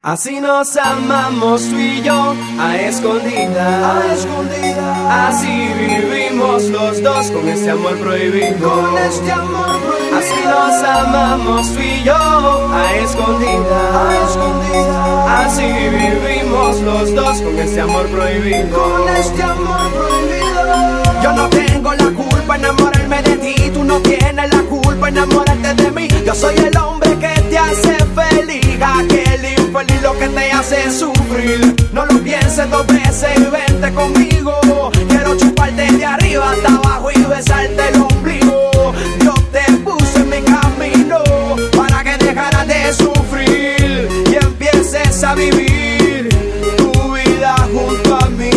Así nos amamos tú y yo, a escondidas, así vivimos los dos con este amor prohibido, así nos amamos tú y yo, a escondidas, así vivimos los dos con este amor prohibido, Yo no tengo la culpa en enamorarme de ti, tú no tienes la culpa en enamorarte de mí. Yo soy el hombre que te hace feliz, aquel infeliz lo que te hace sufrir. No lo pienses dos veces y vente conmigo. Quiero chuparte de arriba hasta abajo y besarte el ombligo. Yo te puse en mi camino para que dejaras de sufrir y empieces a vivir tu vida junto a mí.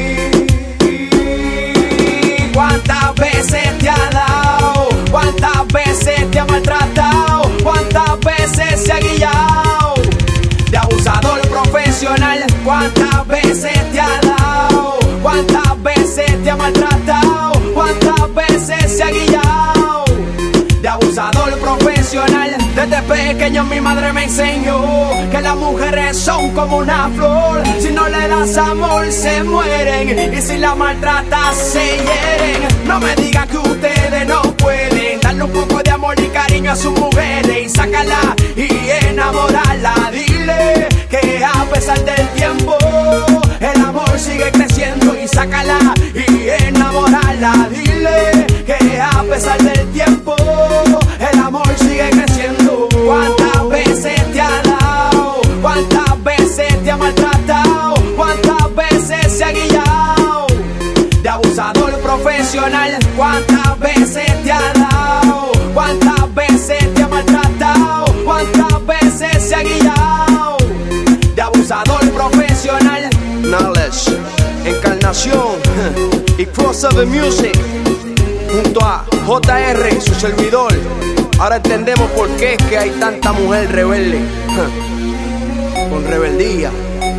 ¿Cuántas veces te ha dado? ¿Cuántas veces te ha maltratado? ¿Cuántas veces se ha guillado? De abusador profesional. ¿Cuántas veces te ha dado? ¿Cuántas veces te ha maltratado? ¿Cuántas veces se ha guillado? De abusador profesional. Desde pequeño mi madre me enseñó que las mujeres son como una flor. Si no le das amor se mueren, y si la maltratas se hieren. No me digas que ustedes no pueden darle un poco de amor y cariño a sus mujeres y sácala y enamorarla. Dile que a pesar del tiempo el amor sigue creciendo y sácala y enamorarla. Dile que a pesar del tiempo el amor sigue creciendo. ¿Cuántas veces te ha dado? ¿Cuántas veces te ha maltratado? ¿Cuántas veces se ha guillado? De abusador profesional. ¿Cuántas veces te ha dado? ¿Cuántas veces te ha maltratado? ¿Cuántas veces se ha guillado? De abusador profesional. Knowledge, Encarnación y Crossover Music junto a JR, su servidor. Ahora entendemos por qué es que hay tanta mujer rebelde, con rebeldía.